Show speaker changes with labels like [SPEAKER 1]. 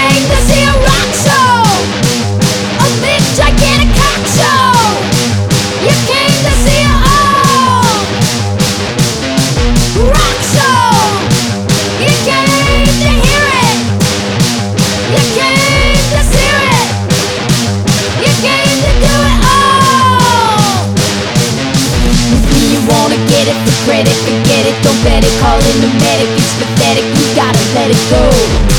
[SPEAKER 1] came to see a rock show, a big gigantic cock show. You came to see a rock show. You came to hear it. You came to see it. You came to do it all. With me you wanna get it for credit, forget it, don't bet it, call in the medic. It's pathetic, you gotta let it go.